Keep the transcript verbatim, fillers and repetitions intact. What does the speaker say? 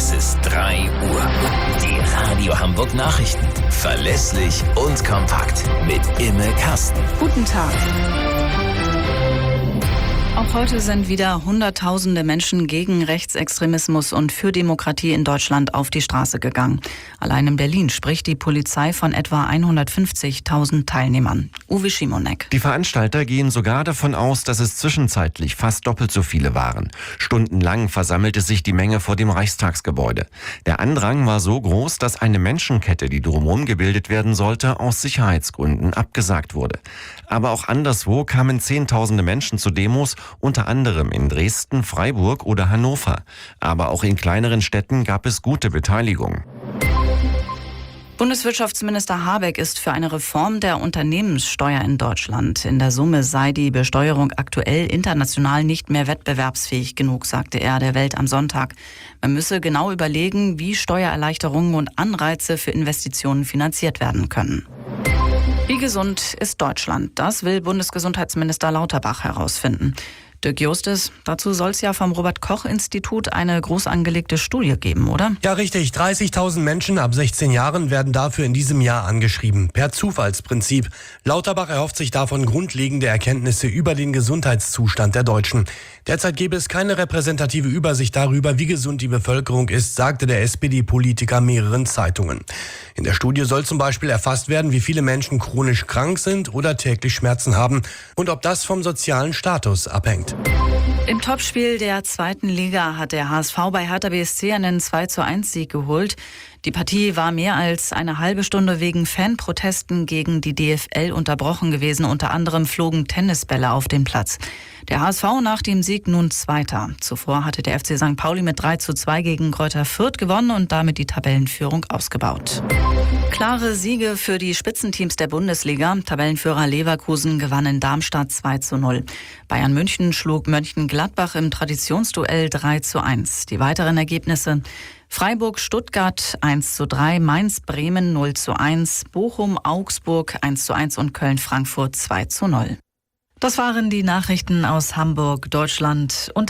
Es ist drei Uhr. Die Radio Hamburg Nachrichten. Verlässlich und kompakt. Mit Imme Kasten. Guten Tag. Auch heute sind wieder Hunderttausende Menschen gegen Rechtsextremismus und für Demokratie in Deutschland auf die Straße gegangen. Allein in Berlin spricht die Polizei von etwa hundertfünfzigtausend Teilnehmern. Uwe Schimonek. Die Veranstalter gehen sogar davon aus, dass es zwischenzeitlich fast doppelt so viele waren. Stundenlang versammelte sich die Menge vor dem Reichstagsgebäude. Der Andrang war so groß, dass eine Menschenkette, die drumherum gebildet werden sollte, aus Sicherheitsgründen abgesagt wurde. Aber auch anderswo kamen Zehntausende Menschen zu Demos, unter anderem in Dresden, Freiburg oder Hannover. Aber auch in kleineren Städten gab es gute Beteiligung. Bundeswirtschaftsminister Habeck ist für eine Reform der Unternehmenssteuer in Deutschland. In der Summe sei die Besteuerung aktuell international nicht mehr wettbewerbsfähig genug, sagte er der Welt am Sonntag. Man müsse genau überlegen, wie Steuererleichterungen und Anreize für Investitionen finanziert werden können. Wie gesund ist Deutschland? Das will Bundesgesundheitsminister Lauterbach herausfinden. Dirk Justus, dazu soll es ja vom Robert-Koch-Institut eine groß angelegte Studie geben, oder? Ja, richtig. dreißigtausend Menschen ab sechzehn Jahren werden dafür in diesem Jahr angeschrieben. Per Zufallsprinzip. Lauterbach erhofft sich davon grundlegende Erkenntnisse über den Gesundheitszustand der Deutschen. Derzeit gäbe es keine repräsentative Übersicht darüber, wie gesund die Bevölkerung ist, sagte der S P D-Politiker mehreren Zeitungen. In der Studie soll zum Beispiel erfasst werden, wie viele Menschen chronisch krank sind oder täglich Schmerzen haben und ob das vom sozialen Status abhängt. Im Topspiel der zweiten Liga hat der H S V bei Hertha B S C einen zwei zu eins Sieg geholt. Die Partie war mehr als eine halbe Stunde wegen Fanprotesten gegen die D F L unterbrochen gewesen. Unter anderem flogen Tennisbälle auf den Platz. Der H S V nach dem Sieg nun Zweiter. Zuvor hatte der F C Sankt Pauli mit drei zu zwei gegen Greuther Fürth gewonnen und damit die Tabellenführung ausgebaut. Klare Siege für die Spitzenteams der Bundesliga. Tabellenführer Leverkusen gewann in Darmstadt zwei zu null. Bayern München schlug Mönchengladbach im Traditionsduell drei zu eins. Die weiteren Ergebnisse: Freiburg-Stuttgart eins zu drei, Mainz-Bremen null zu eins, Bochum-Augsburg eins zu eins und Köln-Frankfurt zwei zu null. Das waren die Nachrichten aus Hamburg, Deutschland und